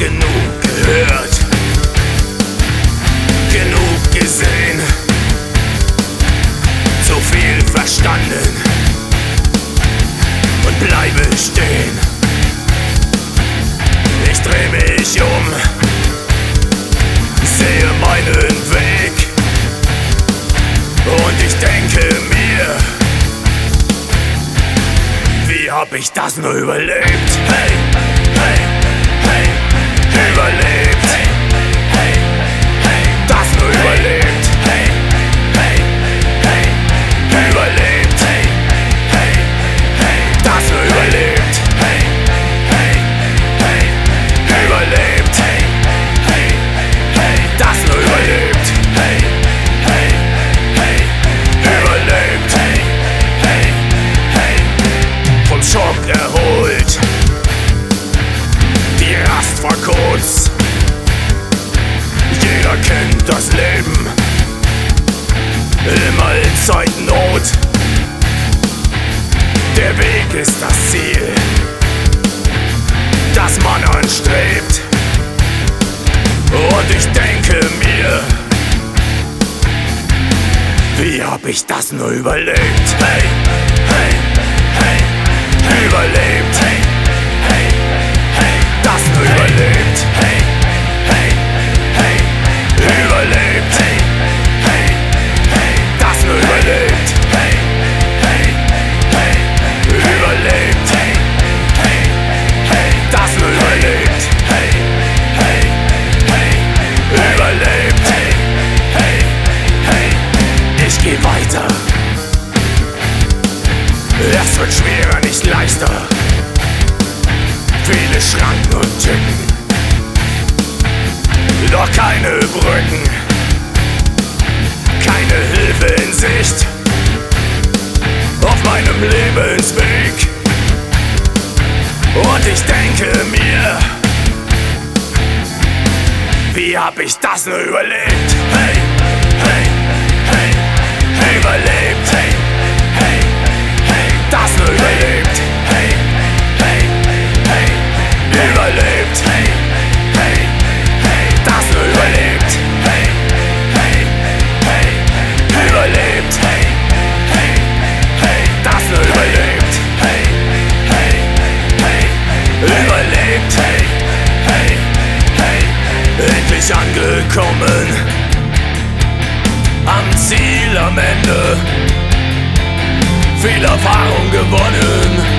genug gehört, genug gesehen, zu viel verstanden und bleibe stehen. Ich dreh mich um, sehe meinen Weg und ich denke mir, wie hab ich das nur überlebt? Hey, hey, hey, überlebt. Hey, hey, hey, das nur überlebt. Hey, hey, hey, überlebt. Hey, hey, hey, das nur überlebt. Hey, hey, hey, überlebt. Hey, hey, hey, das nur überlebt. Hey, hey, hey, überlebt. Hey, hey, hey, vom Schock erholt, die Rast war kurz. Jeder kennt das Leben, immer in Zeitnot. Der Weg ist das Ziel, das man anstrebt. Und ich denke mir, wie hab ich das nur überlebt? Hey, hey, hey, überlebt. Hey, hey, hey, das nur überlebt. Hey, hey, hey, überlebt. Hey, hey, hey, das nur überlebt. Hey, hey, hey, überlebt. Hey, hey, hey, das nur überlebt. Hey, hey, hey, überlebt. Hey, hey, hey, ich geh weiter. Es wird schwerer, nicht leichter. Viele Schranken und Tücken, doch keine Brücken, keine Hilfe in Sicht auf meinem Lebensweg. Und ich denke mir, wie hab ich das nur überlebt? Hey, hey, hey, überlebt. Hey, hey, hey, das nur überlebt. Hey, hey, hey, überlebt. Hey, hey, hey, das nur überlebt. Hey, hey, hey, überlebt. Hey, hey, hey, das nur überlebt. Hey, hey, hey, überlebt. Hey, hey, hey, endlich angekommen, am Ziel am Ende, viel Erfahrung gewonnen.